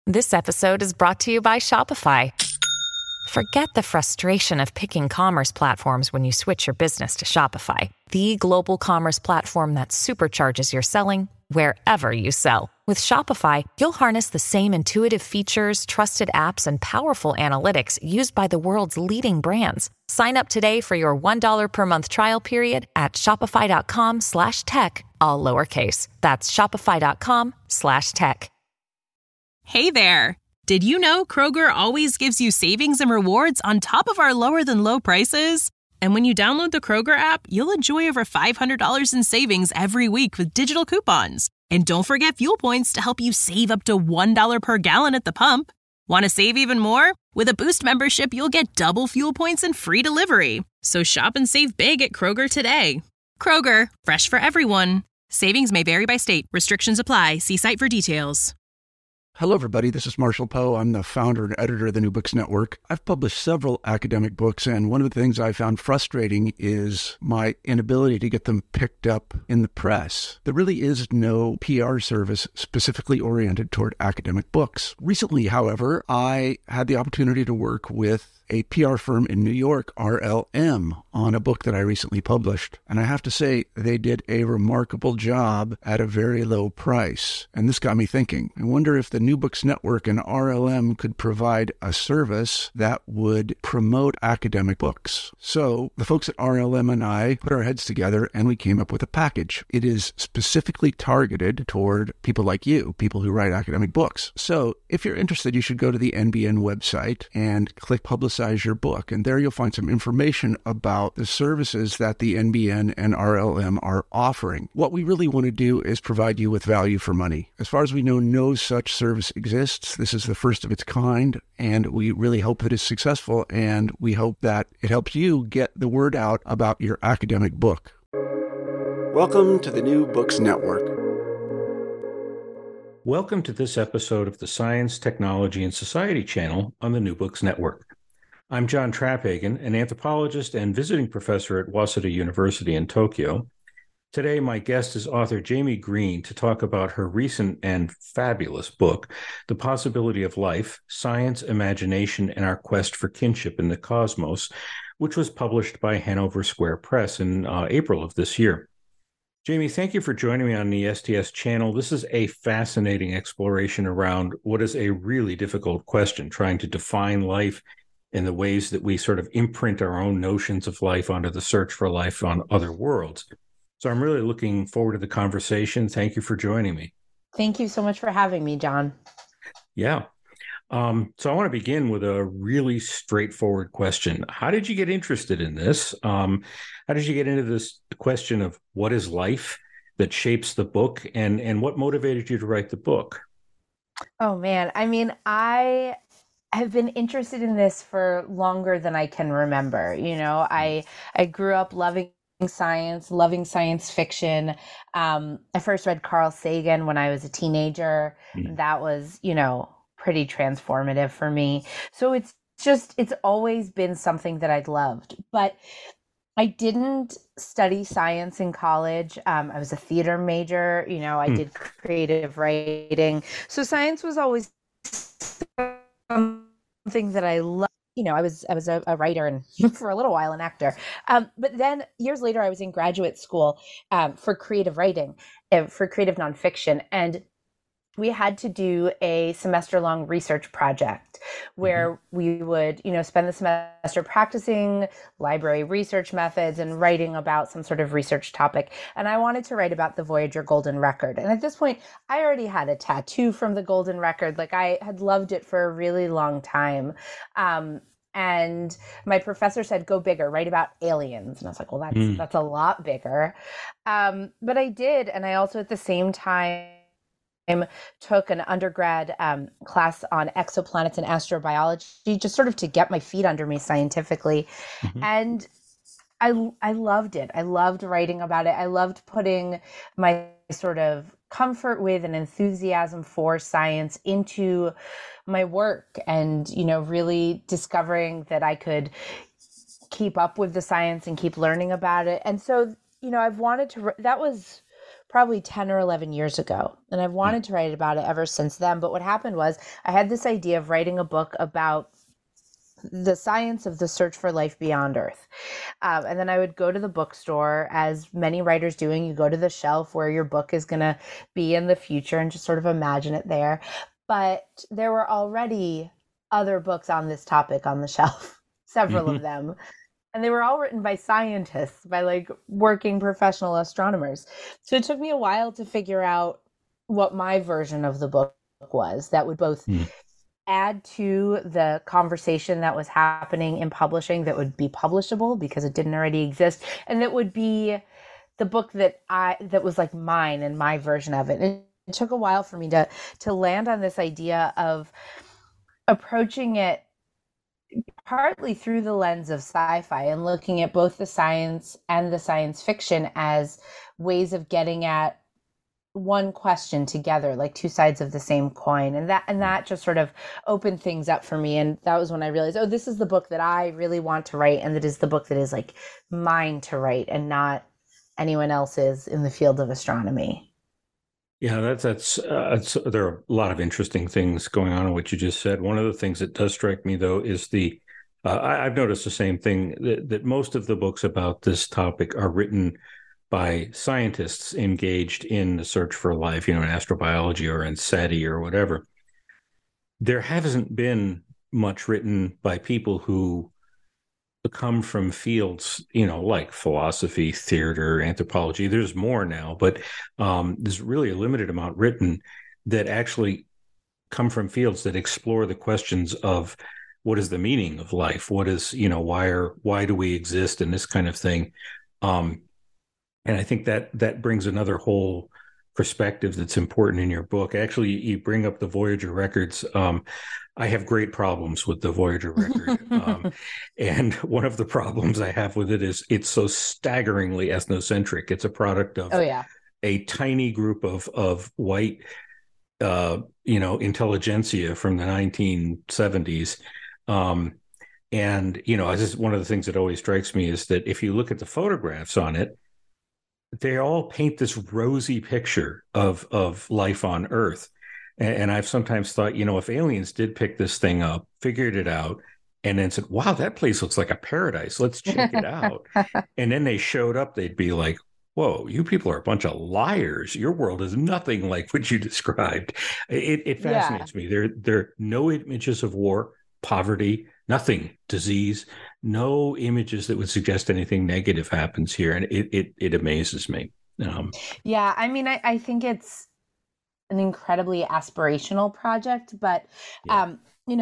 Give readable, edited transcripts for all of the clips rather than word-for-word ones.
This episode is brought to you by Shopify. Forget the frustration of picking commerce platforms when you switch your business to Shopify, the global commerce platform that supercharges your selling wherever you sell. With Shopify, you'll harness the same intuitive features, trusted apps, and powerful analytics used by the world's leading brands. Sign up today for your $1 per month trial period at shopify.com/tech, all lowercase. That's shopify.com/tech. Hey there! Did you know Kroger always gives you savings and rewards on top of our lower than low prices? And when you download the Kroger app, you'll enjoy over $500 in savings every week with digital coupons. And don't forget fuel points to help you save up to $1 per gallon at the pump. Want to save even more? With a Boost membership, you'll get double fuel points and free delivery. So shop and save big at Kroger today. Kroger, fresh for everyone. Savings may vary by state. Restrictions apply. See site for details. Hello, everybody. This is Marshall Poe. I'm the founder and editor of the New Books Network. I've published several academic books, and one of the things I found frustrating is my inability to get them picked up in the press. There really is no PR service specifically oriented toward academic books. Recently, however, I had the opportunity to work with a PR firm in New York, RLM, on a book that I recently published. And I have to say, they did a remarkable job at a very low price. And this got me thinking. I wonder if the New Books Network and RLM could provide a service that would promote academic books. So the folks at RLM and I put our heads together and we came up with a package. It is specifically targeted toward people like you, people who write academic books. So if you're interested, you should go to the NBN website and click Publicize Your Book. And there you'll find some information about the services that the NBN and RLM are offering. What we really want to do is provide you with value for money. As far as we know, no such service exists. This is the first of its kind, and we really hope it is successful, and we hope that it helps you get the word out about your academic book. Welcome to the New Books Network. Welcome to this episode of the Science, Technology, and Society channel on the New Books Network. I'm John Traphagen, an anthropologist and visiting professor at Waseda University in Tokyo. Today, my guest is author Jamie Green to talk about her recent and fabulous book, The Possibility of Life, Science, Imagination, and Our Quest for Kinship in the Cosmos, which was published by Hanover Square Press in April of this year. Jamie, thank you for joining me on the STS channel. This is a fascinating exploration around what is a really difficult question, trying to define life in the ways that we sort of imprint our own notions of life onto the search for life on other worlds. So I'm really looking forward to the conversation. Thank you for joining me. Thank you so much for having me, John. Yeah. So I want to begin with a really straightforward question. How did you get interested in this? How did you get into this question of what is life that shapes the book, and what motivated you to write the book? Oh, man. I mean, I have been interested in this for longer than I can remember. You know, I grew up loving science, loving science fiction. I first read Carl Sagan when I was a teenager. That was, pretty transformative for me. So it's always been something that I'd loved. But I didn't study science in college. I was a theater major. I did creative writing. So science was always something that I loved. I was a writer and for a little while an actor. But then years later, I was in graduate school for creative writing, for creative nonfiction. And we had to do a semester-long research project where we would, spend the semester practicing library research methods and writing about some sort of research topic. And I wanted to write about the Voyager Golden Record. And at this point, I already had a tattoo from the Golden Record. Like, I had loved it for a really long time. And my professor said, go bigger, write about aliens. And I was like, well, that's a lot bigger. But I did. And I also at the same time took an undergrad class on exoplanets and astrobiology, just sort of to get my feet under me scientifically. And I loved it. I loved writing about it. I loved putting my sort of comfort with and enthusiasm for science into my work and, really discovering that I could keep up with the science and keep learning about it. And so, I've wanted to, that was probably 10 or 11 years ago. And I've wanted to write about it ever since then. But what happened was I had this idea of writing a book about the science of the search for life beyond Earth. And then I would go to the bookstore, as many writers doing. You go to the shelf where your book is going to be in the future and just sort of imagine it there. But there were already other books on this topic on the shelf, several of them. And they were all written by scientists, by like working professional astronomers. So it took me a while to figure out what my version of the book was that would both add to the conversation that was happening in publishing, that would be publishable because it didn't already exist, and that would be the book that was like mine and my version of it. And it took a while for me to land on this idea of approaching it partly through the lens of sci-fi and looking at both the science and the science fiction as ways of getting at one question together, like two sides of the same coin. And that just sort of opened things up for me. And that was when I realized, oh, this is the book that I really want to write. And that is the book that is like mine to write and not anyone else's in the field of astronomy. Yeah, that's there are a lot of interesting things going on in what you just said. One of the things that does strike me, though, is I've noticed the same thing, that most of the books about this topic are written by scientists engaged in the search for life, in astrobiology or in SETI or whatever. There hasn't been much written by people who come from fields, like philosophy, theater, anthropology. There's more now, but there's really a limited amount written that actually come from fields that explore the questions of what is the meaning of life? What is, why do we exist, and this kind of thing. And I think that brings another whole perspective that's important in your book. Actually, you bring up the Voyager records. I have great problems with the Voyager record. And one of the problems I have with it is it's so staggeringly ethnocentric. It's a product of a tiny group of white, intelligentsia from the 1970s. And, one of the things that always strikes me is that if you look at the photographs on it, they all paint this rosy picture of life on Earth. And I've sometimes thought, if aliens did pick this thing up, figured it out, and then said, wow, that place looks like a paradise, let's check it out. And then they showed up, they'd be like, whoa, you people are a bunch of liars. Your world is nothing like what you described. It fascinates me. There are no images of war, poverty, nothing, disease, no images that would suggest anything negative happens here. And it amazes me. I think it's an incredibly aspirational project, but, I'm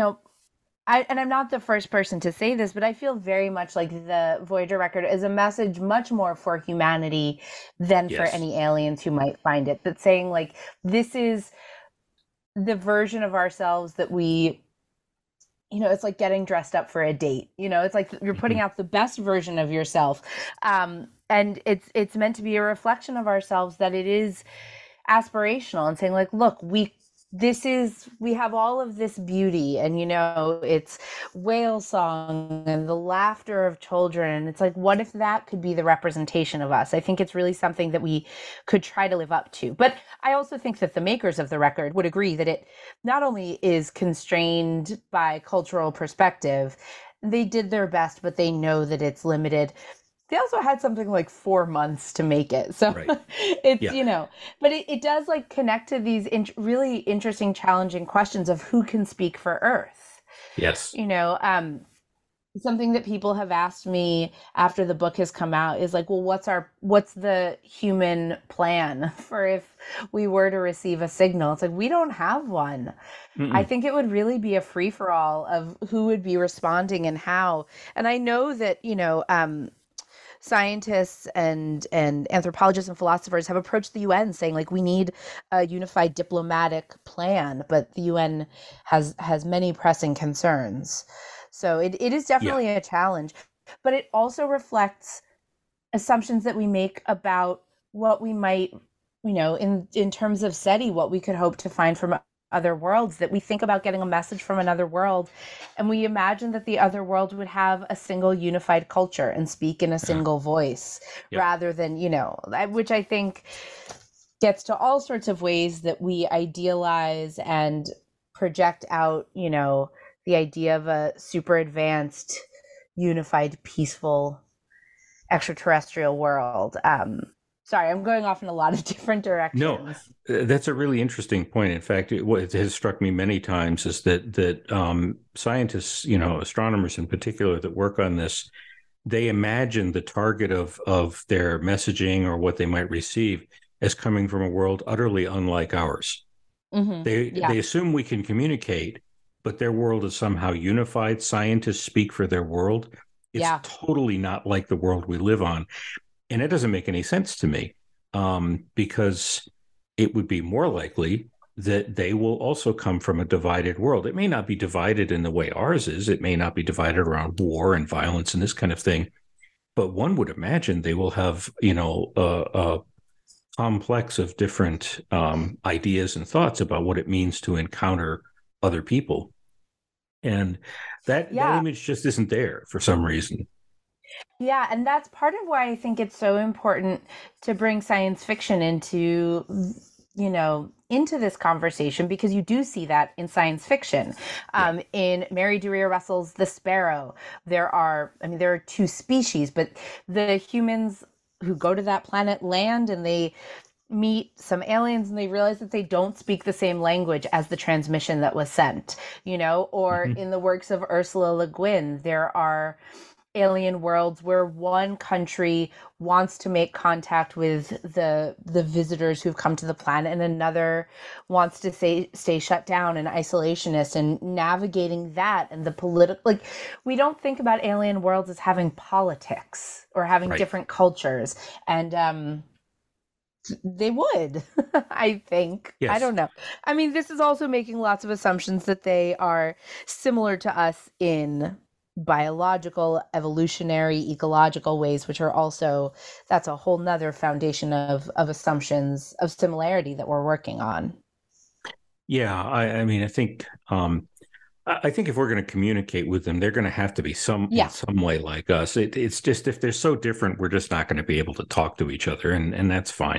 not the first person to say this, but I feel very much like the Voyager record is a message much more for humanity than for any aliens who might find it. That's saying like, this is the version of ourselves that we, it's like getting dressed up for a date. It's like you're putting out the best version of yourself. And it's meant to be a reflection of ourselves, that it is aspirational, and saying like, look, we have all of this beauty, and it's whale song and the laughter of children, and it's like, what if that could be the representation of us? I think it's really something that we could try to live up to. But I also think that the makers of the record would agree that it not only is constrained by cultural perspective, they did their best, but they know that it's limited. They also had something like 4 months to make it. So it's, but it does like connect to these really interesting, challenging questions of who can speak for Earth. Yes. Something that people have asked me after the book has come out is like, well, what's the human plan for if we were to receive a signal? It's like, we don't have one. I think it would really be a free for all of who would be responding and how. And I know that, scientists and anthropologists and philosophers have approached the UN saying like, we need a unified diplomatic plan, but the UN has many pressing concerns. So it is definitely a challenge, but it also reflects assumptions that we make about what we might, in terms of SETI, what we could hope to find from other worlds, that we think about getting a message from another world, and we imagine that the other world would have a single unified culture and speak in a single voice, rather than, which I think gets to all sorts of ways that we idealize and project out, the idea of a super advanced, unified, peaceful extraterrestrial world. Sorry, I'm going off in a lot of different directions. No, that's a really interesting point. In fact, what has struck me many times is that scientists, astronomers in particular, that work on this, they imagine the target of their messaging or what they might receive as coming from a world utterly unlike ours. Mm-hmm. They assume we can communicate, but their world is somehow unified. Scientists speak for their world. It's totally not like the world we live on. And it doesn't make any sense to me, because it would be more likely that they will also come from a divided world. It may not be divided in the way ours is. It may not be divided around war and violence and this kind of thing. But one would imagine they will have, a complex of different ideas and thoughts about what it means to encounter other people. And that image just isn't there for some reason. Yeah, and that's part of why I think it's so important to bring science fiction into this conversation, because you do see that in science fiction. In Mary Doria Russell's The Sparrow, there are two species, but the humans who go to that planet land and they meet some aliens and they realize that they don't speak the same language as the transmission that was sent, or in the works of Ursula Le Guin, there are alien worlds where one country wants to make contact with the visitors who've come to the planet, and another wants to stay shut down and isolationist, and navigating that and the political, we don't think about alien worlds as having politics or having different cultures, and they would, I think. Yes. I don't know. I mean, this is also making lots of assumptions that they are similar to us in biological, evolutionary, ecological ways, which are also, that's a whole nother foundation of assumptions of similarity that we're working on. Yeah, I think if we're going to communicate with them, they're going to have to be in some way like us. It's just, if they're so different, we're just not going to be able to talk to each other, and that's fine.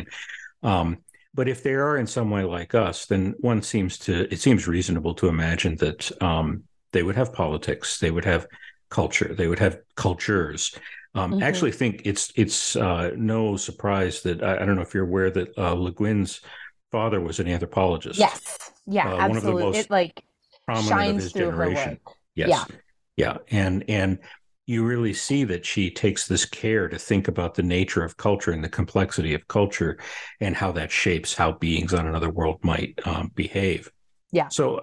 But if they are in some way like us, then it seems reasonable to imagine that they would have politics, they would have culture, they would have cultures. I actually think it's no surprise that I don't know if you're aware that Le Guin's father was an anthropologist. Yes, absolutely. One of the most prominent of his generation. Yes, yeah, and you really see that she takes this care to think about the nature of culture and the complexity of culture, and how that shapes how beings on another world might behave. Yeah. So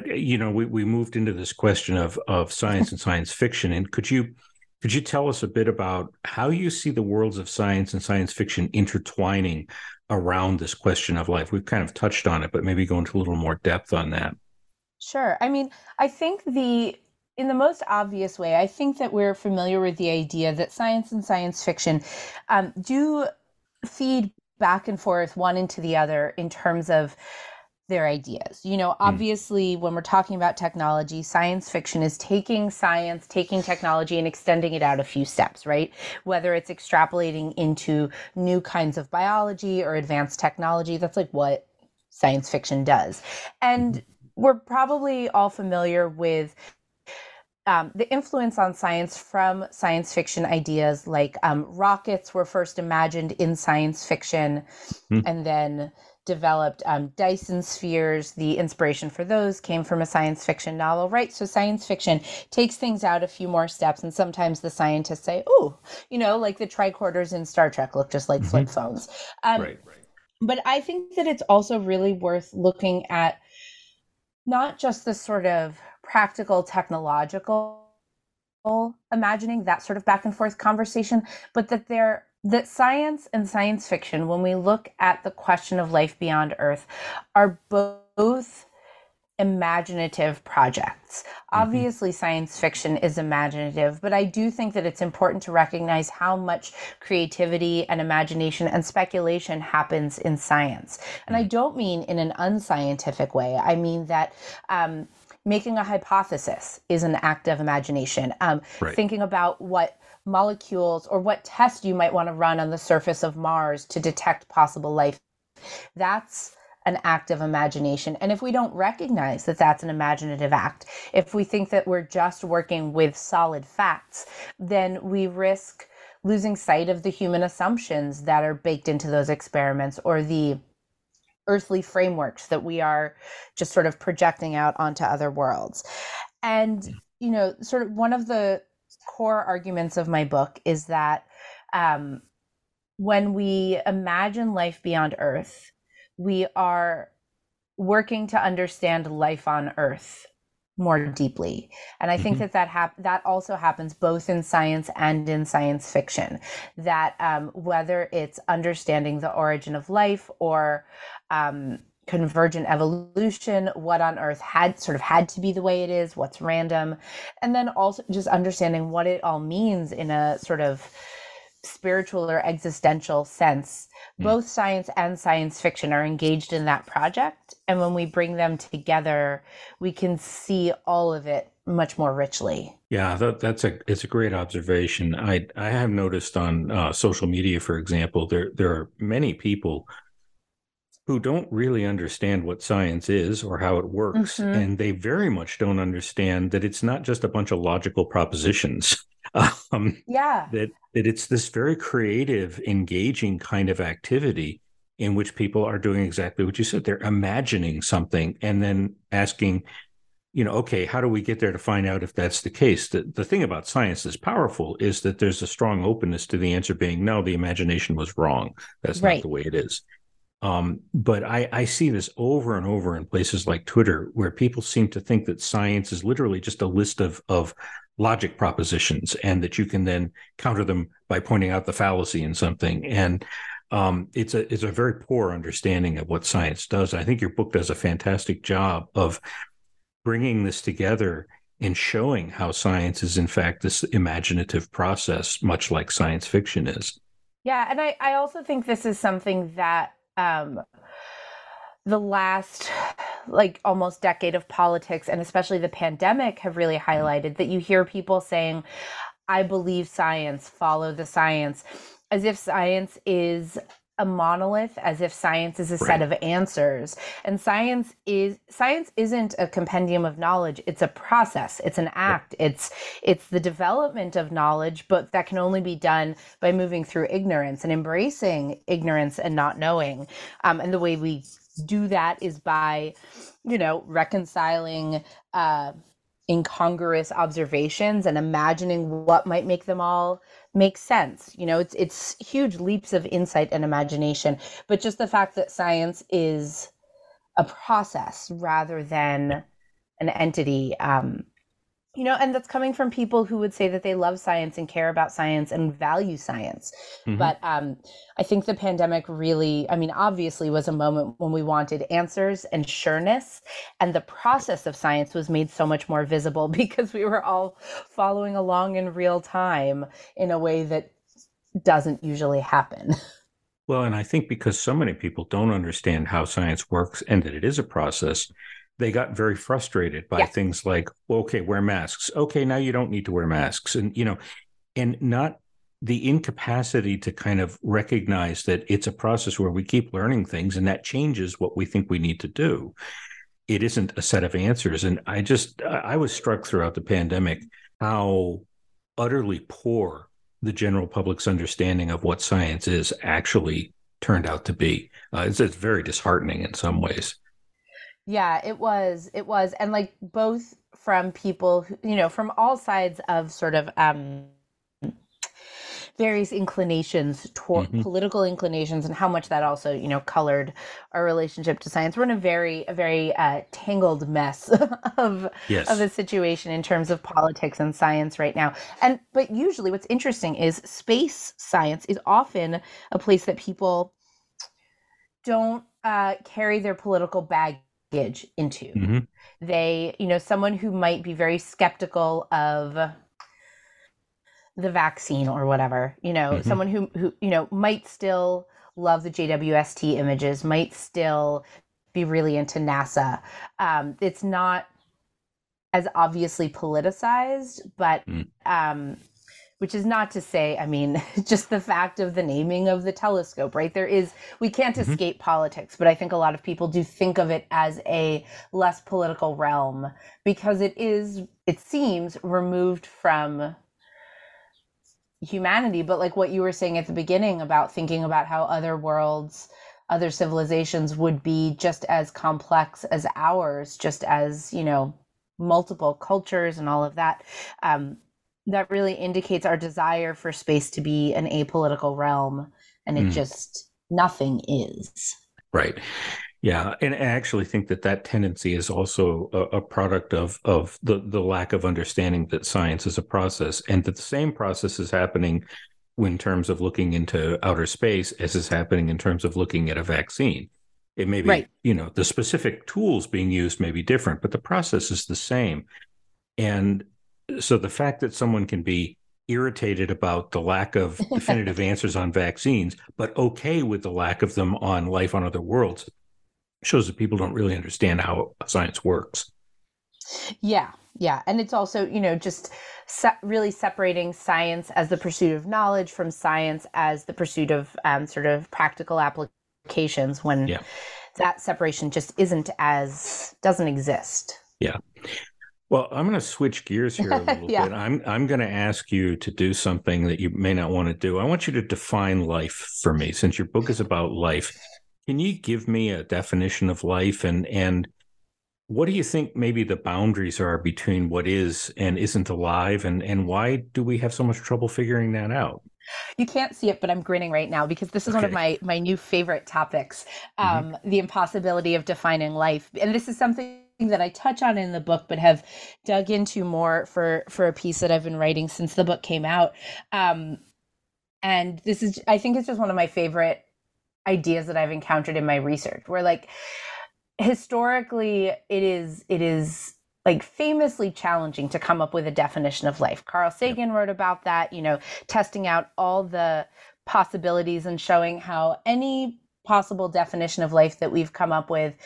we moved into this question of science and science fiction, and could you tell us a bit about how you see the worlds of science and science fiction intertwining around this question of life? We've kind of touched on it, but maybe go into a little more depth on that. Sure. I mean, I think in the most obvious way, I think that we're familiar with the idea that science and science fiction do feed back and forth one into the other in terms of their ideas. Obviously, when we're talking about technology, science fiction is taking science, taking technology, and extending it out a few steps, right? Whether it's extrapolating into new kinds of biology or advanced technology, that's like what science fiction does. And we're probably all familiar with the influence on science from science fiction ideas, like rockets were first imagined in science fiction and then developed. Dyson spheres, the inspiration for those came from a science fiction novel, right? So science fiction takes things out a few more steps, and sometimes the scientists say, like the tricorders in Star Trek look just like flip phones. Right. But I think that it's also really worth looking at not just the sort of practical technological imagining, that sort of back and forth conversation, but that science and science fiction, when we look at the question of life beyond Earth, are both imaginative projects. Obviously, science fiction is imaginative, but I do think that it's important to recognize how much creativity and imagination and speculation happens in science. And I don't mean in an unscientific way. I mean that making a hypothesis is an act of imagination. Thinking about what molecules or what test you might want to run on the surface of Mars to detect possible life That's an act of imagination. And if we don't recognize that that's an imaginative act, if we think that we're just working with solid facts, then we risk losing sight of the human assumptions that are baked into those experiments, or the earthly frameworks that we are just sort of projecting out onto other worlds. And, sort of one of the core arguments of my book is that when we imagine life beyond Earth, we are working to understand life on Earth more deeply. And I think that also happens both in science and in science fiction, that whether it's understanding the origin of life or convergent evolution, what on Earth had to be the way it is, what's random, and then also just understanding what it all means in a sort of spiritual or existential sense. Both science and science fiction are engaged in that project. And when we bring them together, we can see all of it much more richly. Yeah, it's a great observation. I have noticed on social media, for example, there are many people who don't really understand what science is or how it works. And they very much don't understand that it's not just a bunch of logical propositions. That it's this very creative, engaging kind of activity in which people are doing exactly what you said. They're imagining something and then asking, okay, how do we get there to find out if that's the case? The thing about science that's powerful is that there's a strong openness to the answer being, no, the imagination was wrong. That's not the way it is. But I see this over and over in places like Twitter, where people seem to think that science is literally just a list of logic propositions, and that you can then counter them by pointing out the fallacy in something. And it's a very poor understanding of what science does. I think your book does a fantastic job of bringing this together and showing how science is, in fact, this imaginative process, much like science fiction is. Yeah, and I also think this is something that the last almost decade of politics, and especially the pandemic, have really highlighted, that you hear people saying, I believe science, follow the science, as if science is a monolith, as if science is a set of answers. And science isn't a compendium of knowledge. It's a process. It's an act. It's the development of knowledge, but that can only be done by moving through ignorance and embracing ignorance and not knowing. And the way we do that is by, reconciling incongruous observations and imagining what might make them all make sense. It's huge leaps of insight and imagination, but just the fact that science is a process rather than an entity, and that's coming from people who would say that they love science and care about science and value science. But I think the pandemic really, obviously was a moment when we wanted answers and sureness, and the process of science was made so much more visible because we were all following along in real time in a way that doesn't usually happen. Well, and I think because so many people don't understand how science works and that it is a process, they got very frustrated by things like, okay, wear masks. Okay, now you don't need to wear masks. And, and not the incapacity to kind of recognize that it's a process where we keep learning things and that changes what we think we need to do. It isn't a set of answers. And I was struck throughout the pandemic how utterly poor the general public's understanding of what science is actually turned out to be. It's very disheartening in some ways. Yeah, it was. And both from people who, from all sides of sort of various inclinations, political inclinations, and how much that also, colored our relationship to science. We're in a very tangled mess of a situation in terms of politics and science right now. But usually what's interesting is space science is often a place that people don't carry their political baggage into. They, someone who might be very skeptical of the vaccine or whatever, someone who might still love the JWST images, might still be really into NASA. It's not as obviously politicized, but which is not to say, I mean, just the fact of the naming of the telescope, right? We can't escape politics, but I think a lot of people do think of it as a less political realm because it seems removed from humanity. But like what you were saying at the beginning about thinking about how other worlds, other civilizations would be just as complex as ours, just as, multiple cultures and all of that, that really indicates our desire for space to be an apolitical realm, and it just nothing is. Right. Yeah. And I actually think that tendency is also a product of the lack of understanding that science is a process, and that the same process is happening in terms of looking into outer space as is happening in terms of looking at a vaccine. It may be, right. The specific tools being used may be different, but the process is the same. And so the fact that someone can be irritated about the lack of definitive answers on vaccines, but okay with the lack of them on life on other worlds, shows that people don't really understand how science works. Yeah. And it's also, just really separating science as the pursuit of knowledge from science as the pursuit of sort of practical applications when that separation just doesn't exist. Yeah. Well, I'm going to switch gears here a little bit. I'm going to ask you to do something that you may not want to do. I want you to define life for me, since your book is about life. Can you give me a definition of life, and what do you think maybe the boundaries are between what is and isn't alive, and why do we have so much trouble figuring that out? You can't see it, but I'm grinning right now because this is one of my new favorite topics, the impossibility of defining life. And this is something that I touch on in the book, but have dug into more for a piece that I've been writing since the book came out. And this is, I think it's just one of my favorite ideas that I've encountered in my research, where like historically it is like famously challenging to come up with a definition of life. Carl Sagan wrote about that, testing out all the possibilities and showing how any possible definition of life that we've come up with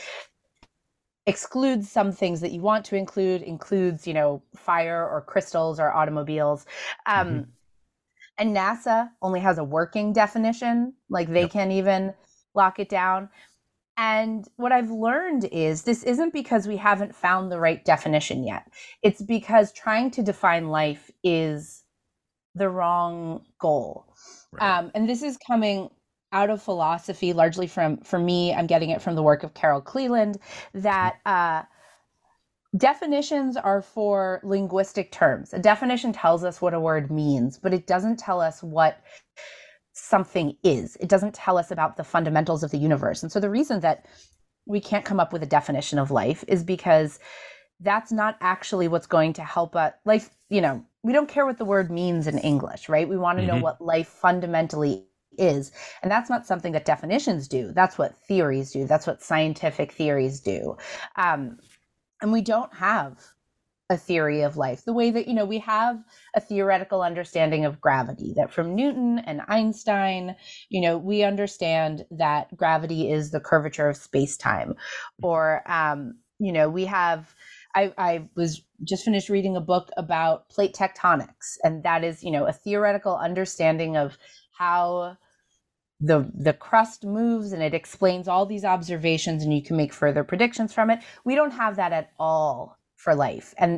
excludes some things that you want to includes, fire or crystals or automobiles. And NASA only has a working definition, like they can't even lock it down. And what I've learned is this isn't because we haven't found the right definition yet. It's because trying to define life is the wrong goal. Right. And this is coming out of philosophy, largely for me, I'm getting it from the work of Carol Cleland, that definitions are for linguistic terms. A definition tells us what a word means, but it doesn't tell us what something is. It doesn't tell us about the fundamentals of the universe. And so the reason that we can't come up with a definition of life is because that's not actually what's going to help us. Life, we don't care what the word means in English, right? We want to know what life fundamentally is. And that's not something that definitions do. That's what theories do. That's what scientific theories do. And we don't have a theory of life the way that, we have a theoretical understanding of gravity, that from Newton and Einstein, we understand that gravity is the curvature of space-time. Or, we have, I was just finished reading a book about plate tectonics, and that is, a theoretical understanding of how the crust moves, and it explains all these observations, and you can make further predictions from it. We don't have that at all for life. And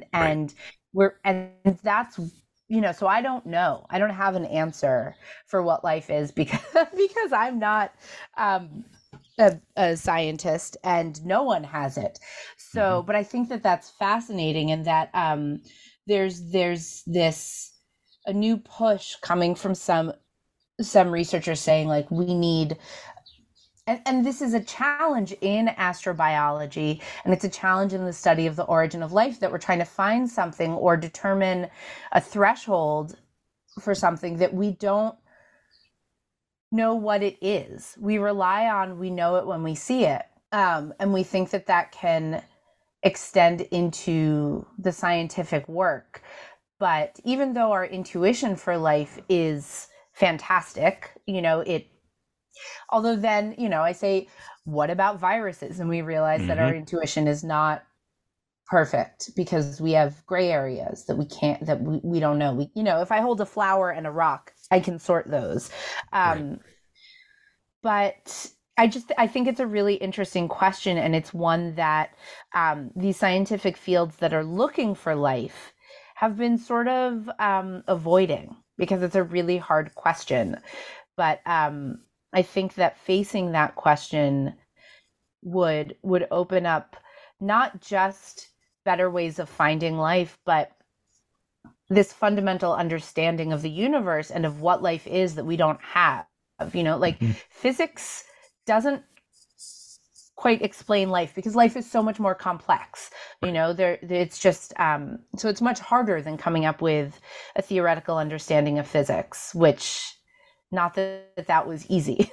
that's, so I don't know. I don't have an answer for what life is because I'm not a scientist, and no one has it. So, but I think that that's fascinating, and that there's a new push coming from some researchers saying like we need, and this is a challenge in astrobiology, and it's a challenge in the study of the origin of life, that we're trying to find something or determine a threshold for something that we don't know what it is. We rely on, we know it when we see it, and we think that can extend into the scientific work. But even though our intuition for life is fantastic, although then, I say, what about viruses? And we realize that our intuition is not perfect, because we have gray areas that we don't know. If I hold a flower and a rock, I can sort those. Right. But I think it's a really interesting question, and it's one that these scientific fields that are looking for life have been sort of avoiding, because it's a really hard question. But I think that facing that question would open up not just better ways of finding life, but this fundamental understanding of the universe and of what life is that we don't have. Physics doesn't quite explain life, because life is so much more complex. It's just so it's much harder than coming up with a theoretical understanding of physics, which, not that was easy.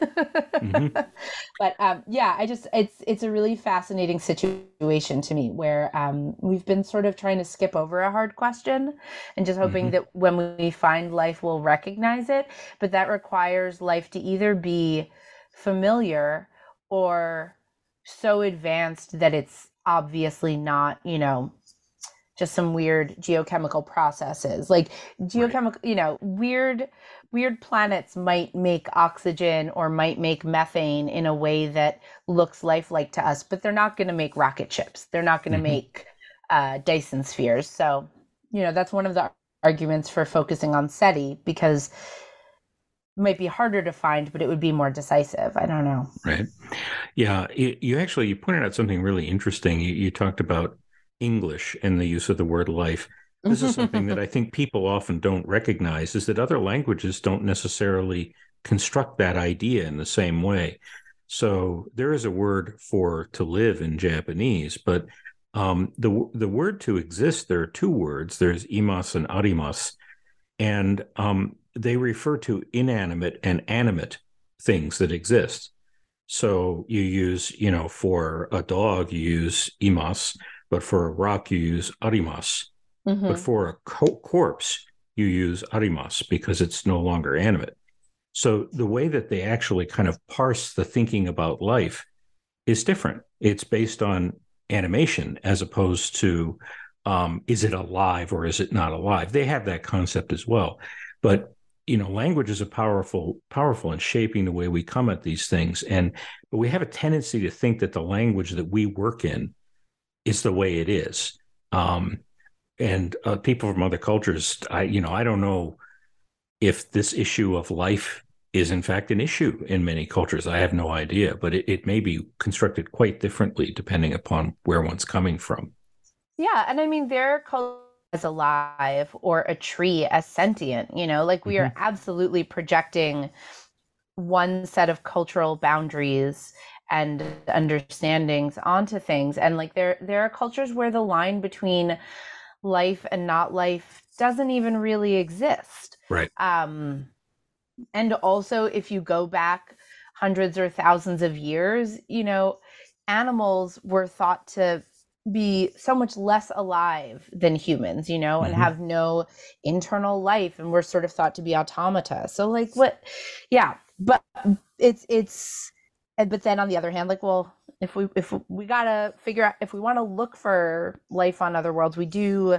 But it's a really fascinating situation to me, where we've been sort of trying to skip over a hard question and just hoping that when we find life, we'll recognize it. But that requires life to either be familiar or so advanced that it's obviously not, just some weird geochemical processes. Like geochemical, weird planets might make oxygen or might make methane in a way that looks lifelike to us, but they're not going to make rocket ships. They're not going to make Dyson spheres. So, that's one of the arguments for focusing on SETI, because it might be harder to find, but it would be more decisive. I don't know. Right. Yeah. You pointed out something really interesting. You talked about English and the use of the word life. This is something that I think people often don't recognize, is that other languages don't necessarily construct that idea in the same way. So there is a word for to live in Japanese, but the word to exist, there are two words. There's imas and arimas, and they refer to inanimate and animate things that exist. So you use, for a dog, you use imas, but for a rock, you use arimas. But for a corpse, you use arimas, because it's no longer animate. So the way that they actually kind of parse the thinking about life is different. It's based on animation as opposed to, is it alive or is it not alive? They have that concept as well. But, language is powerful in shaping the way we come at these things. But we have a tendency to think that the language that we work in is the way it is. And people from other cultures, I don't know if this issue of life is in fact an issue in many cultures. I have no idea, but it may be constructed quite differently depending upon where one's coming from. Yeah, and I mean, their culture as alive, or a tree as sentient, we are absolutely projecting one set of cultural boundaries and understandings onto things. And there are cultures where the line between life and not life doesn't even really exist. Right. And also, if you go back hundreds or thousands of years, animals were thought to be so much less alive than humans, and have no internal life, and we're sort of thought to be automata. So but but then on the other hand, if we gotta figure out, if we want to look for life on other worlds, we do,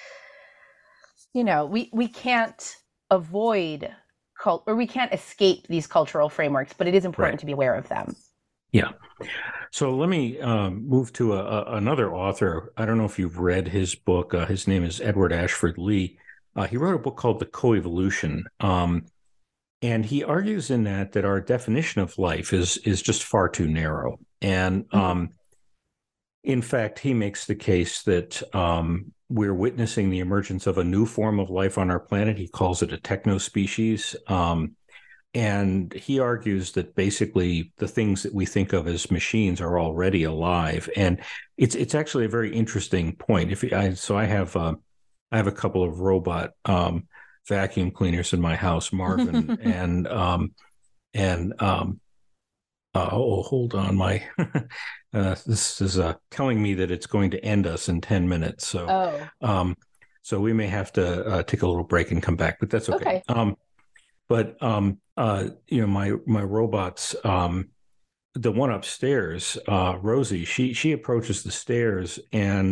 we can't avoid or we can't escape these cultural frameworks, but it is important to be aware of them. Yeah. So let me move to another author. I don't know if you've read his book. His name is Edward Ashford Lee. He wrote a book called The Coevolution. And he argues in that our definition of life is just far too narrow. And in fact, he makes the case that we're witnessing the emergence of a new form of life on our planet. He calls it a technospecies. And he argues that basically the things that we think of as machines are already alive. And it's actually a very interesting point. I have a couple of robot vacuum cleaners in my house, Marvin, hold on, my this is telling me that it's going to end us in 10 minutes. So so we may have to take a little break and come back, but that's okay. My robots, the one upstairs, Rosie, she approaches the stairs, and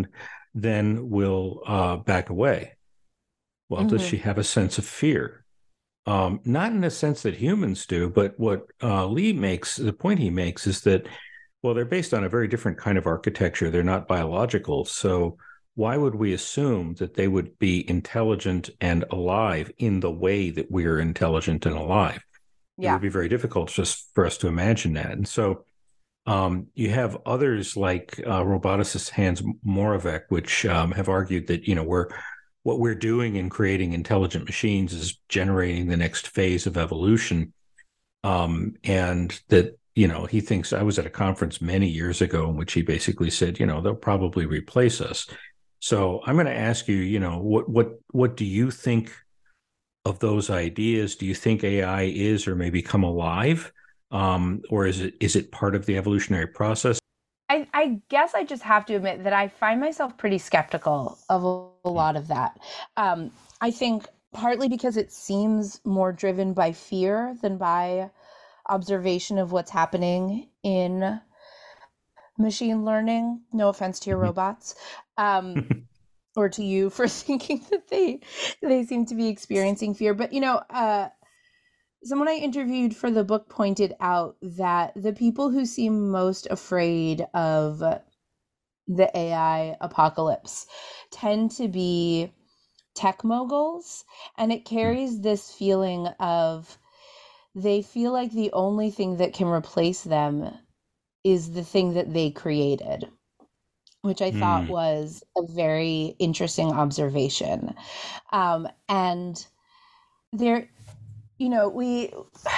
then will back away. Well, does she have a sense of fear? Not in the sense that humans do, but what the point he makes is that, well, they're based on a very different kind of architecture. They're not biological. So why would we assume that they would be intelligent and alive in the way that we're intelligent and alive? It would be very difficult just for us to imagine that. And so you have others like roboticist Hans Moravec, which have argued that, what we're doing in creating intelligent machines is generating the next phase of evolution. And that, he thinks, I was at a conference many years ago in which he basically said, they'll probably replace us. So I'm going to ask you, what do you think of those ideas? Do you think AI is or may become alive? Or is it part of the evolutionary process? I guess I just have to admit that I find myself pretty skeptical of a lot of that. I think partly because it seems more driven by fear than by observation of what's happening in machine learning. No offense to your robots, or to you for thinking that they seem to be experiencing fear. But someone I interviewed for the book pointed out that the people who seem most afraid of the AI apocalypse tend to be tech moguls, and it carries this feeling of they feel like the only thing that can replace them is the thing that they created, which I thought was a very interesting observation. And there, we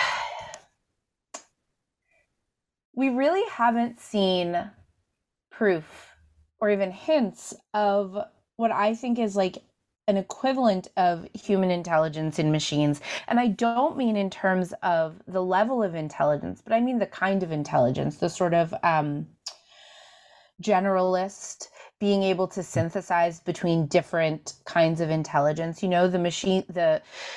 really haven't seen proof or even hints of what I think is like an equivalent of human intelligence in machines. And I don't mean in terms of the level of intelligence, but I mean the kind of intelligence, the sort of generalist, being able to synthesize between different kinds of intelligence. The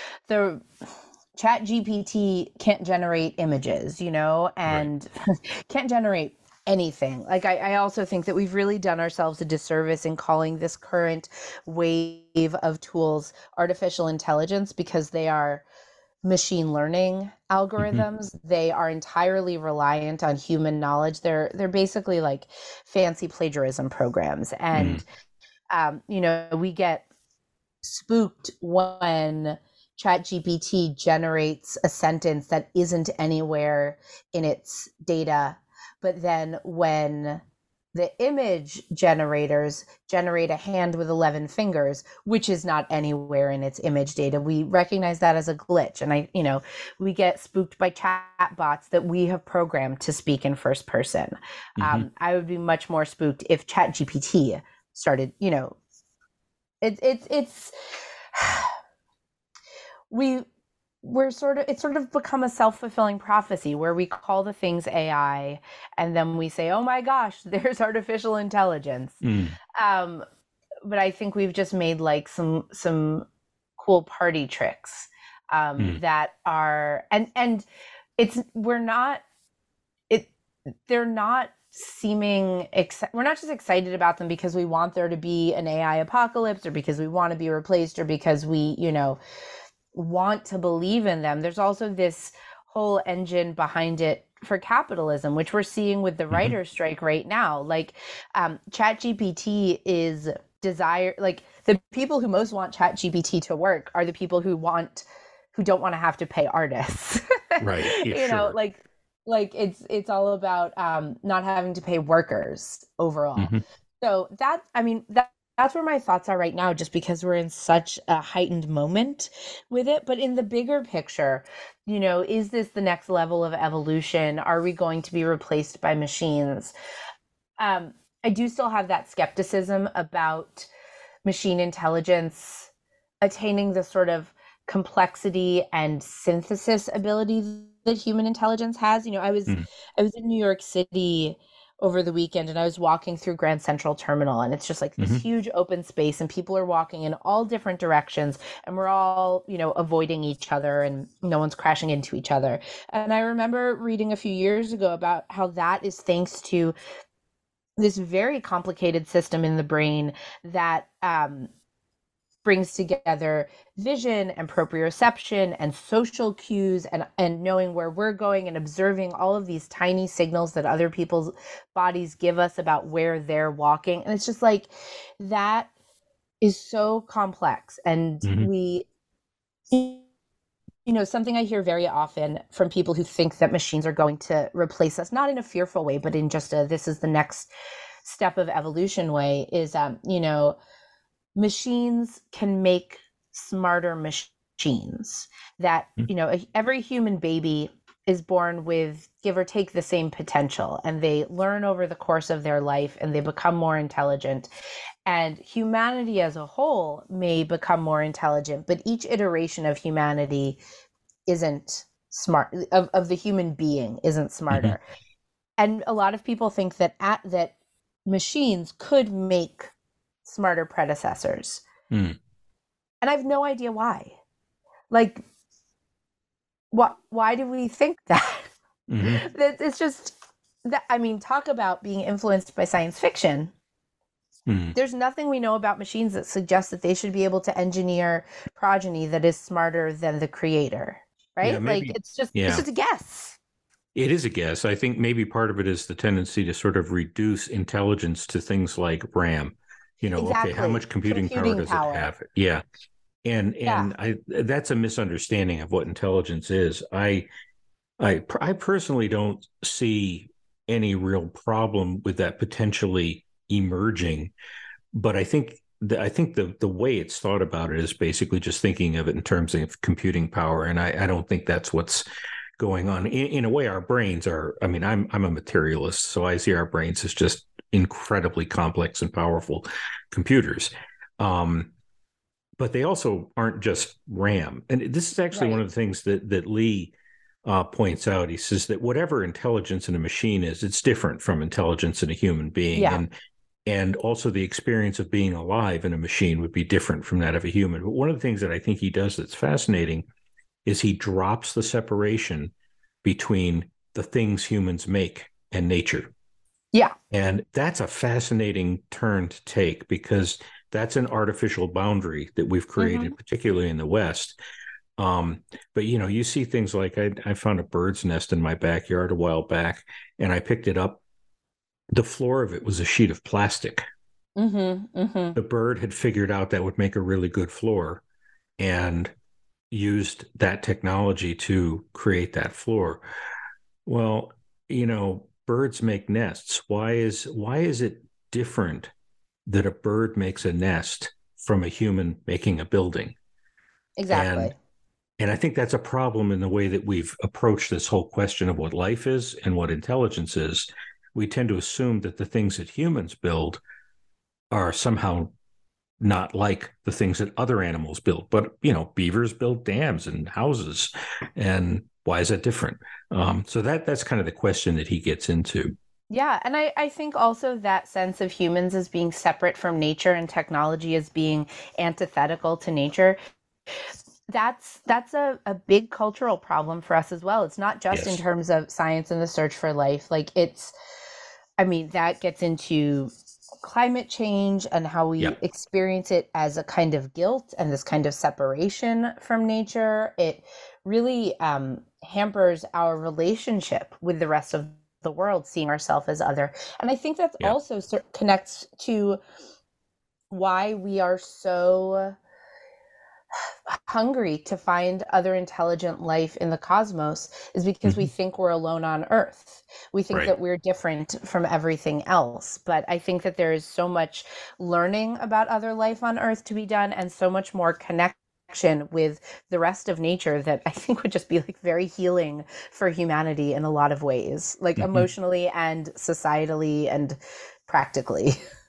ChatGPT can't generate images, and can't generate anything. Like I also think that we've really done ourselves a disservice in calling this current wave of tools artificial intelligence, because they are machine learning algorithms. They are entirely reliant on human knowledge. They're basically like fancy plagiarism programs. And we get spooked when ChatGPT generates a sentence that isn't anywhere in its data. But then when the image generators generate a hand with 11 fingers, which is not anywhere in its image data, we recognize that as a glitch. And we get spooked by chatbots that we have programmed to speak in first person. I would be much more spooked if ChatGPT started, it's it's sort of become a self-fulfilling prophecy where we call the things AI and then we say, oh my gosh, there's artificial intelligence. But I think we've just made like some cool party tricks that are, and they're not seeming, we're not just excited about them because we want there to be an AI apocalypse or because we want to be replaced or because we, want to believe in them. There's also this whole engine behind it for capitalism, which we're seeing with the writer's strike right now. Like ChatGPT is like the people who most want ChatGPT to work are the people who don't want to have to pay artists. Right. Yeah, sure. Like it's all about not having to pay workers overall. So that's where my thoughts are right now, just because we're in such a heightened moment with it. But in the bigger picture, is this the next level of evolution? Are we going to be replaced by machines? I do still have that skepticism about machine intelligence attaining the sort of complexity and synthesis ability that human intelligence has. I was in New York City over the weekend and I was walking through Grand Central Terminal, and it's just like this huge open space and people are walking in all different directions and we're all, avoiding each other and no one's crashing into each other. And I remember reading a few years ago about how that is thanks to this very complicated system in the brain that brings together vision and proprioception and social cues and knowing where we're going and observing all of these tiny signals that other people's bodies give us about where they're walking. And it's just like, that is so complex. And we, something I hear very often from people who think that machines are going to replace us, not in a fearful way, but in just this is the next step of evolution way, is, machines can make smarter machines that, every human baby is born with, give or take, the same potential, and they learn over the course of their life and they become more intelligent. And humanity as a whole may become more intelligent, but each iteration of humanity isn't smart, of the human being isn't smarter. And a lot of people think that that machines could make smarter predecessors. And I have no idea why. Like, why do we think that? It's just that, I mean, talk about being influenced by science fiction. There's nothing we know about machines that suggests that they should be able to engineer progeny that is smarter than the creator, right? Yeah, maybe, like it's just a guess. It is a guess. I think maybe part of it is the tendency to sort of reduce intelligence to things like RAM. Exactly. Okay, how much computing power does it have? Yeah. And that's a misunderstanding of what intelligence is. I personally don't see any real problem with that potentially emerging, but I think the way it's thought about it is basically just thinking of it in terms of computing power, and I don't think that's what's going on. In a way, our brains are. I mean, I'm a materialist, so I see our brains as just incredibly complex and powerful computers. But they also aren't just RAM. And this is actually one of the things that Lee points out. He says that whatever intelligence in a machine is, it's different from intelligence in a human being. Yeah. And also the experience of being alive in a machine would be different from that of a human. But one of the things that I think he does that's fascinating is he drops the separation between the things humans make and nature. Yeah. And that's a fascinating turn to take, because that's an artificial boundary that we've created, particularly in the West. But, you see things like I found a bird's nest in my backyard a while back, and I picked it up. The floor of it was a sheet of plastic. The bird had figured out that would make a really good floor and used that technology to create that floor. Well, birds make nests. Why is it different that a bird makes a nest from a human making a building? Exactly. And I think that's a problem in the way that we've approached this whole question of what life is and what intelligence is. We tend to assume that the things that humans build are somehow not like the things that other animals build. But, beavers build dams and houses. And why is that different? So that's kind of the question that he gets into. Yeah. And I think also that sense of humans as being separate from nature and technology as being antithetical to nature, that's a big cultural problem for us as well. It's not just in terms of science and the search for life. Like that gets into climate change and how we experience it as a kind of guilt and this kind of separation from nature. It really hampers our relationship with the rest of the world, seeing ourselves as other. And I think that also connects to why we are so hungry to find other intelligent life in the cosmos, is because we think we're alone on Earth. We think that we're different from everything else. But I think that there is so much learning about other life on Earth to be done, and so much more connection with the rest of nature that I think would just be like very healing for humanity in a lot of ways, like emotionally and societally and practically.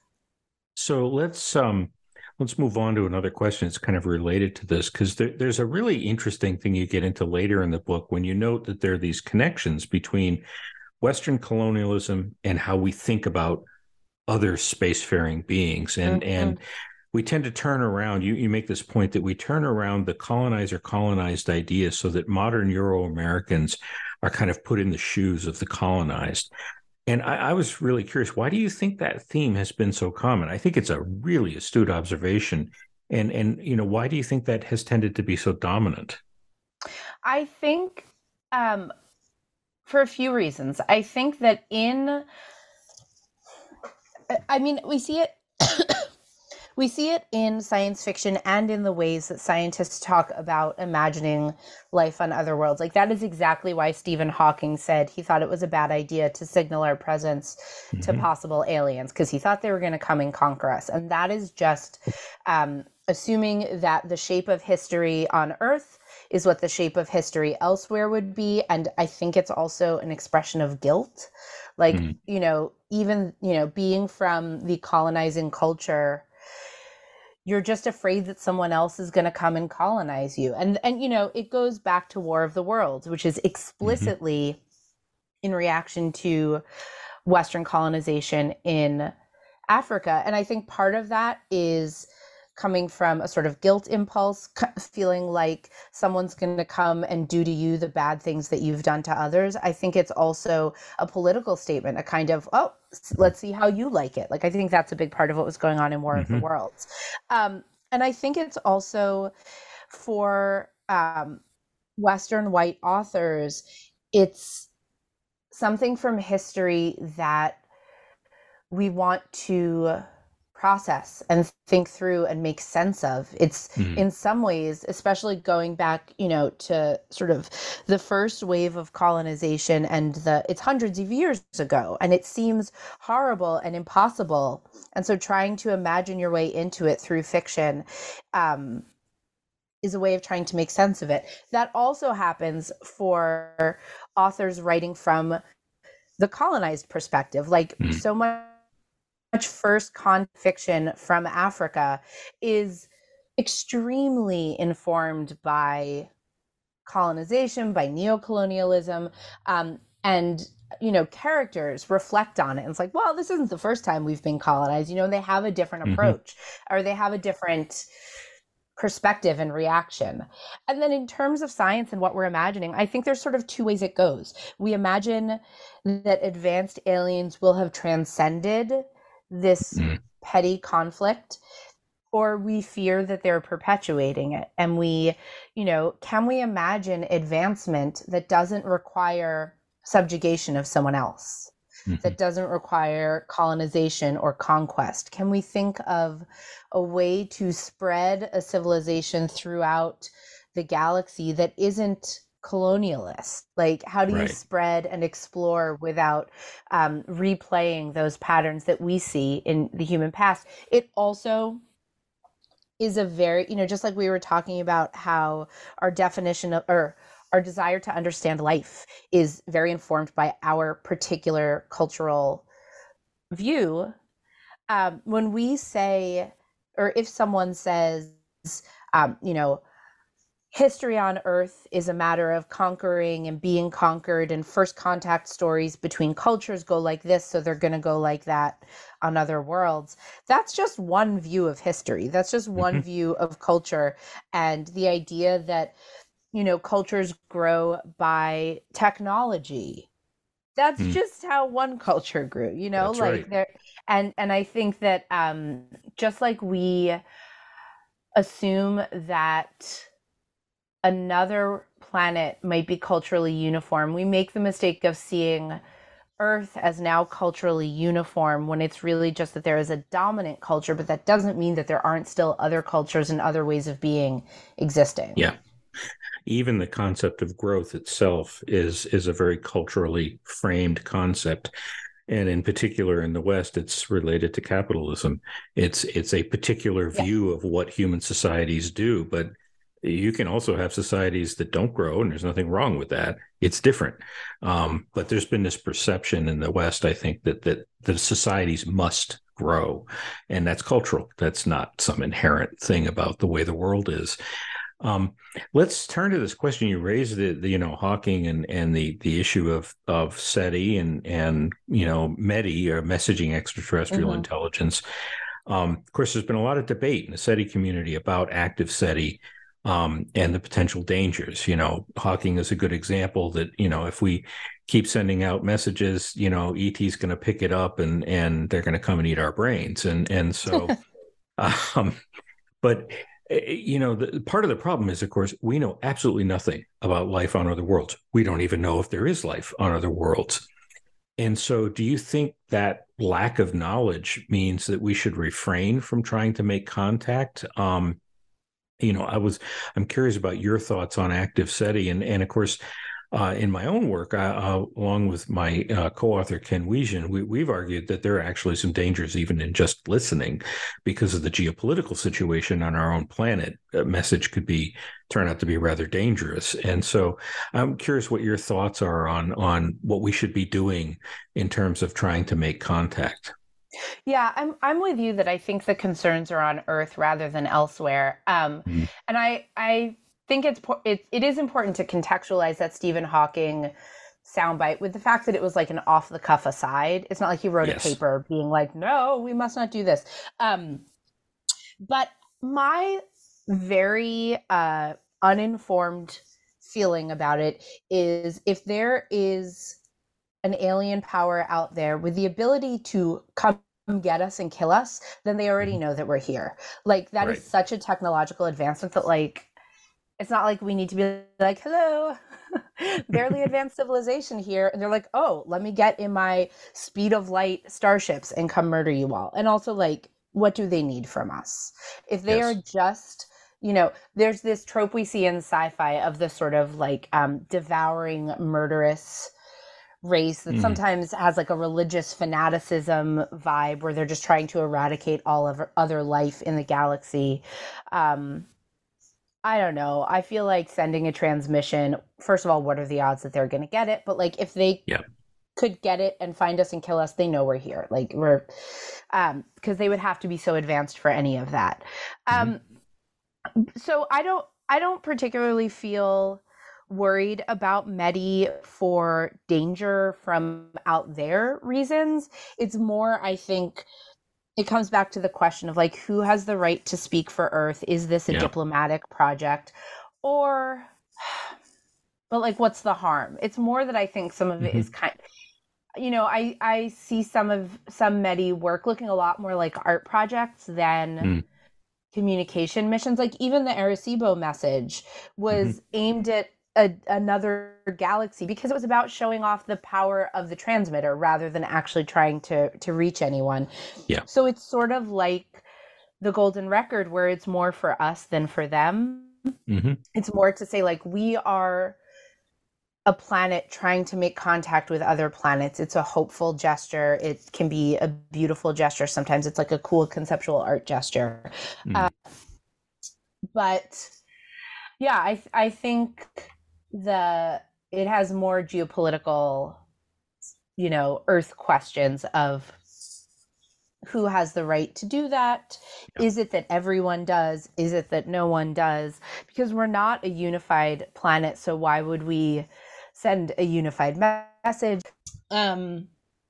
So let's move on to another question that's kind of related to this, because there's a really interesting thing you get into later in the book when you note that there are these connections between Western colonialism and how we think about other spacefaring beings. And we tend to turn around, you make this point that we turn around the colonizer-colonized idea so that modern Euro-Americans are kind of put in the shoes of the colonized. And I was really curious, why do you think that theme has been so common? I think it's a really astute observation. And why do you think that has tended to be so dominant? I think for a few reasons. I think that we see it we see it in science fiction and in the ways that scientists talk about imagining life on other worlds. Like, that is exactly why Stephen Hawking said he thought it was a bad idea to signal our presence to possible aliens, because he thought they were going to come and conquer us. And that is just assuming that the shape of history on Earth is what the shape of history elsewhere would be. And I think it's also an expression of guilt. Like, even, being from the colonizing culture, you're just afraid that someone else is going to come and colonize you. And it goes back to War of the Worlds, which is explicitly in reaction to Western colonization in Africa. And I think part of that is coming from a sort of guilt impulse, feeling like someone's going to come and do to you the bad things that you've done to others. I think it's also a political statement, a kind of, oh, let's see how you like it. Like, I think that's a big part of what was going on in War of the Worlds. And I think it's also for Western white authors, it's something from history that we want to process and think through and make sense of. It's in some ways, especially going back, to sort of the first wave of colonization, and it's hundreds of years ago, and it seems horrible and impossible. And so trying to imagine your way into it through fiction is a way of trying to make sense of it. That also happens for authors writing from the colonized perspective. Like, so much first fiction from Africa is extremely informed by colonization, by neocolonialism, and characters reflect on it. And it's like, well, this isn't the first time we've been colonized. And they have a different approach, or they have a different perspective and reaction. And then in terms of science and what we're imagining, I think there's sort of two ways it goes. We imagine that advanced aliens will have transcended this petty conflict, or we fear that they're perpetuating it. And can we imagine advancement that doesn't require subjugation of someone else, that doesn't require colonization or conquest? Can we think of a way to spread a civilization throughout the galaxy that isn't colonialist? Like, how do you spread and explore without replaying those patterns that we see in the human past? It also is a very, just like we were talking about how our definition of, or our desire to understand life is very informed by our particular cultural view. When we say, or if someone says, history on Earth is a matter of conquering and being conquered, and first contact stories between cultures go like this, so they're going to go like that on other worlds. That's just one view of history. That's just one view of culture. And the idea that, cultures grow by technology, that's just how one culture grew, That's like right. and I think that just like we assume that another planet might be culturally uniform, we make the mistake of seeing Earth as now culturally uniform, when it's really just that there is a dominant culture, but that doesn't mean that there aren't still other cultures and other ways of being existing. Yeah. Even the concept of growth itself is a very culturally framed concept. And in particular, in the West, it's related to capitalism. It's a particular view of what human societies do, but you can also have societies that don't grow, and there's nothing wrong with that. It's different. But there's been this perception in the West, I think, that the societies must grow, and that's cultural. That's not some inherent thing about the way the world is. Let's turn to this question you raised, the Hawking and the issue of SETI and METI, or messaging extraterrestrial intelligence. Of course, there's been a lot of debate in the SETI community about active SETI. and the potential dangers. Hawking is a good example that, if we keep sending out messages, ET's going to pick it up and they're going to come and eat our brains. And so, but the part of the problem is, of course, we know absolutely nothing about life on other worlds. We don't even know if there is life on other worlds. And so do you think that lack of knowledge means that we should refrain from trying to make contact? I'm curious about your thoughts on active SETI. And of course, in my own work, along with my co-author, Ken Weisian, we've argued that there are actually some dangers even in just listening because of the geopolitical situation on our own planet. A message could turn out to be rather dangerous. And so I'm curious what your thoughts are on what we should be doing in terms of trying to make contact. Yeah, I'm with you that I think the concerns are on Earth rather than elsewhere. And I think it is important to contextualize that Stephen Hawking soundbite with the fact that it was like an off the cuff aside. It's not like he wrote a paper being like, no, we must not do this. But my very uninformed feeling about it is, if there is an alien power out there with the ability to come get us and kill us, then they already know that we're here. Like, that is such a technological advancement that, like, it's not like we need to be like, hello, barely advanced civilization here. And they're like, oh, let me get in my speed of light starships and come murder you all. And also, like, what do they need from us? If they are just, there's this trope we see in sci-fi of the sort of like devouring, murderous race that sometimes has like a religious fanaticism vibe where they're just trying to eradicate all of other life in the galaxy. I don't know. I feel like sending a transmission, first of all, what are the odds that they're going to get it? But like, if they could get it and find us and kill us, they know we're here. Like, we're, because they would have to be so advanced for any of that. So I don't particularly feel worried about METI for danger from out there reasons. It's more, I think, it comes back to the question of like, who has the right to speak for Earth? Is this a diplomatic project? But like, what's the harm? It's more that I think some of it is kind of, I see some METI work looking a lot more like art projects than communication missions. Like, even the Arecibo message was aimed at another galaxy because it was about showing off the power of the transmitter rather than actually trying to reach anyone. So it's sort of like the Golden Record, where it's more for us than for them. It's more to say, like, we are a planet trying to make contact with other planets. It's a hopeful gesture. It can be a beautiful gesture. Sometimes it's like a cool conceptual art gesture. But yeah, I think it has more geopolitical, Earth questions of who has the right to do that. Is it that everyone does? Is it that no one does? Because we're not a unified planet, so why would we send a unified message? But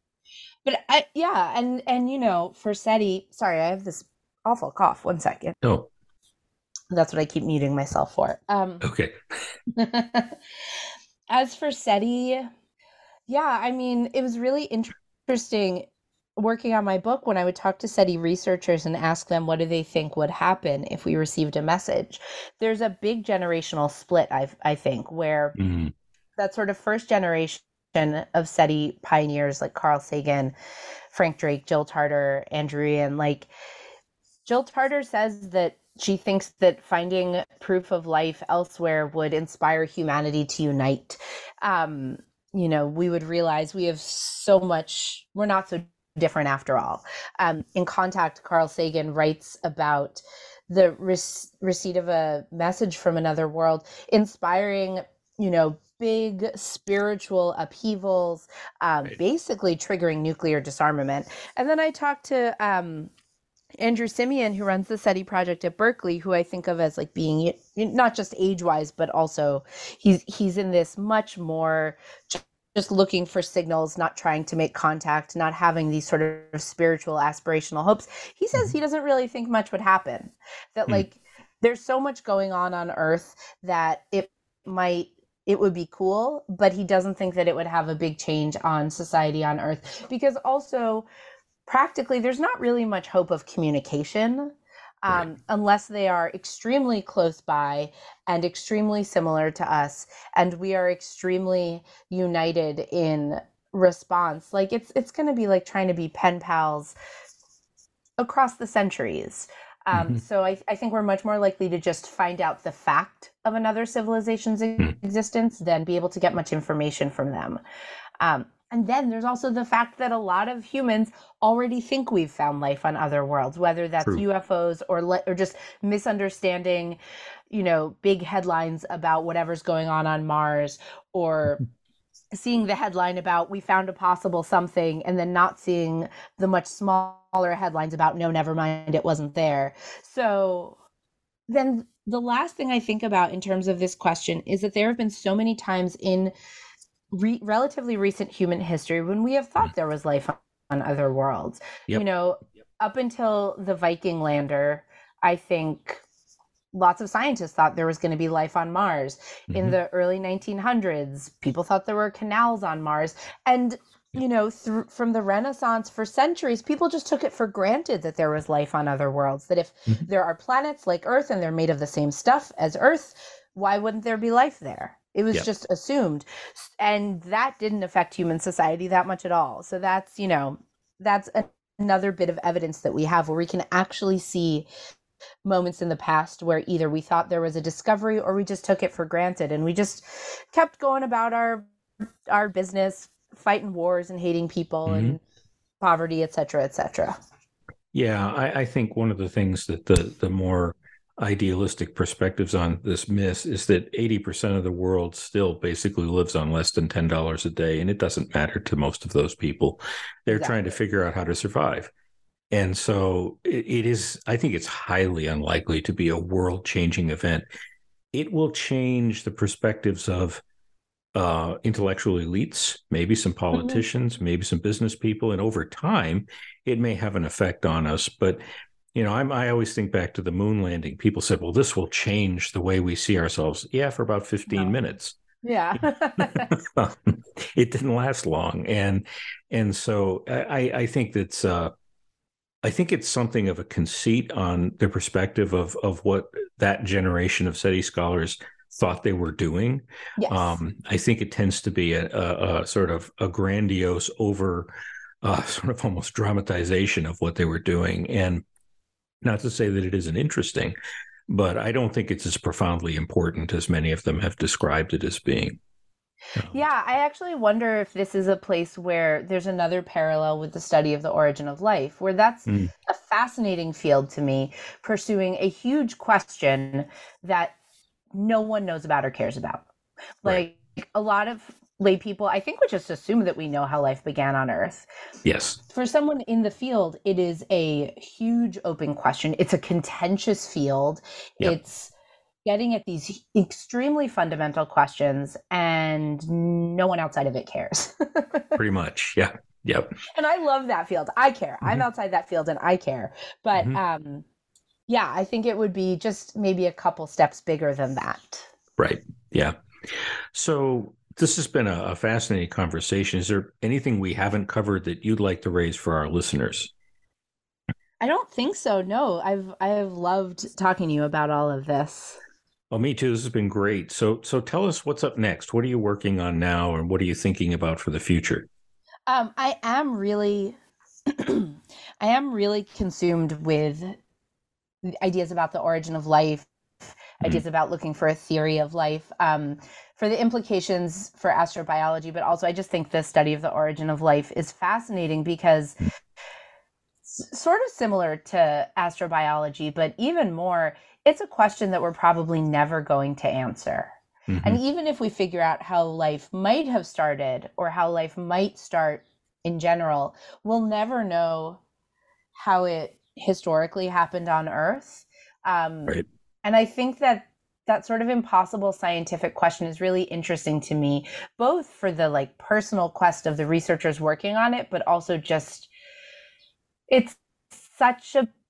for SETI, sorry, I have this awful cough. 1 second. Oh. That's what I keep muting myself for. Okay. As for SETI, it was really interesting working on my book when I would talk to SETI researchers and ask them what do they think would happen if we received a message. There's a big generational split, I think, where that sort of first generation of SETI pioneers like Carl Sagan, Frank Drake, Jill Tarter, Andrew Ian, like Jill Tarter says that she thinks that finding proof of life elsewhere would inspire humanity to unite. We would realize we have so much, we're not so different after all. In Contact, Carl Sagan writes about the receipt of a message from another world, inspiring, big spiritual upheavals, basically triggering nuclear disarmament. And then I talked to Andrew Simeon, who runs the SETI project at Berkeley, who I think of as like being not just age-wise, but also he's in this much more just looking for signals, not trying to make contact, not having these sort of spiritual aspirational hopes. He says he doesn't really think much would happen, that like there's so much going on Earth that it would be cool, but he doesn't think that it would have a big change on society on Earth, because also practically there's not really much hope of communication unless they are extremely close by and extremely similar to us, and we are extremely united in response. Like it's going to be like trying to be pen pals across the centuries. So I think we're much more likely to just find out the fact of another civilization's existence than be able to get much information from them. And then there's also the fact that a lot of humans already think we've found life on other worlds, whether that's True. UFOs or just misunderstanding, big headlines about whatever's going on Mars, or seeing the headline about we found a possible something and then not seeing the much smaller headlines about no, never mind, it wasn't there. So then the last thing I think about in terms of this question is that there have been so many times in relatively recent human history when we have thought there was life on other worlds. Yep. Up until the Viking lander, I think lots of scientists thought there was going to be life on Mars. In the early 1900s, people thought there were canals on Mars. And, from the Renaissance, for centuries, people just took it for granted that there was life on other worlds, that if there are planets like Earth and they're made of the same stuff as Earth, why wouldn't there be life there? It was just assumed. And that didn't affect human society that much at all. So that's, that's another bit of evidence that we have where we can actually see moments in the past where either we thought there was a discovery or we just took it for granted and we just kept going about our business, fighting wars and hating people and poverty, et cetera, et cetera. Yeah, I think one of the things that the more idealistic perspectives on this miss is that 80% of the world still basically lives on less than $10 a day, and it doesn't matter to most of those people. They're trying to figure out how to survive. And so it is, I think it's highly unlikely to be a world-changing event. It will change the perspectives of intellectual elites, maybe some politicians, maybe some business people, and over time, it may have an effect on us. But I always think back to the moon landing. People said, well, this will change the way we see ourselves. Yeah, for about 15 minutes. Yeah. It didn't last long. And so I think that's, I think it's something of a conceit on the perspective of what that generation of SETI scholars thought they were doing. Yes. I think it tends to be a sort of a grandiose over sort of almost dramatization of what they were doing. And not to say that it isn't interesting, but I don't think it's as profoundly important as many of them have described it as being. Yeah, I actually wonder if this is a place where there's another parallel with the study of the origin of life, where that's a fascinating field to me, pursuing a huge question that no one knows about or cares about. Like a lot of lay people, I think, would just assume that we know how life began on Earth. Yes. For someone in the field, it is a huge open question. It's a contentious field. Yep. It's getting at these extremely fundamental questions, and no one outside of it cares. Pretty much. Yeah. Yep. And I love that field. I care. I'm outside that field and I care. But yeah, I think it would be just maybe a couple steps bigger than that. Right. Yeah. So this has been a fascinating conversation. Is there anything we haven't covered that you'd like to raise for our listeners? I don't think so. No, I have loved talking to you about all of this. Oh, me too. This has been great. So tell us what's up next. What are you working on now, and what are you thinking about for the future? I am really consumed with ideas about the origin of life, ideas about looking for a theory of life, for the implications for astrobiology, but also I just think the study of the origin of life is fascinating because sort of similar to astrobiology, but even more, it's a question that we're probably never going to answer. And even if we figure out how life might have started or how life might start in general, we'll never know how it historically happened on Earth. Right. And I think that sort of impossible scientific question is really interesting to me, both for the personal quest of the researchers working on it, but also just it's such a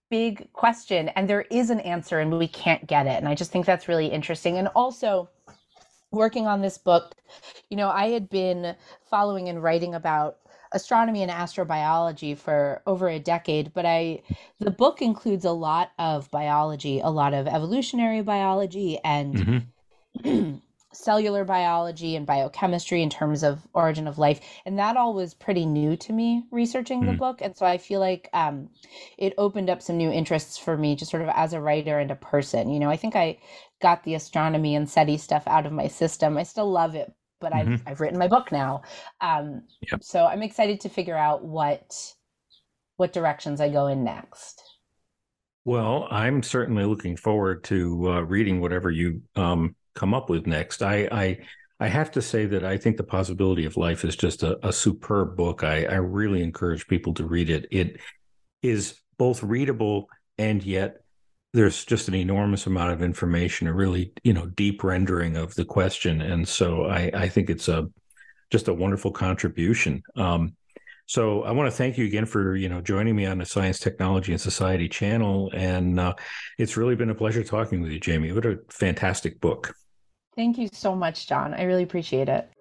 big question and there is an answer and we can't get it. And I just think that's really interesting. And also working on this book, I had been following and writing about astronomy and astrobiology for over a decade, but the book includes a lot of biology, a lot of evolutionary biology and cellular biology and biochemistry in terms of origin of life. And that all was pretty new to me researching the book. And so I feel like it opened up some new interests for me just sort of as a writer and a person. I think I got the astronomy and SETI stuff out of my system. I still love it, but I've written my book now. So I'm excited to figure out what directions I go in next. Well, I'm certainly looking forward to reading whatever you come up with next. I have to say that I think The Possibility of Life is just a superb book. I really encourage people to read it. It is both readable and yet there's just an enormous amount of information, a really, deep rendering of the question. And so I think it's just a wonderful contribution. So I want to thank you again for, joining me on the Science, Technology, and Society channel. And it's really been a pleasure talking with you, Jamie. What a fantastic book. Thank you so much, John. I really appreciate it.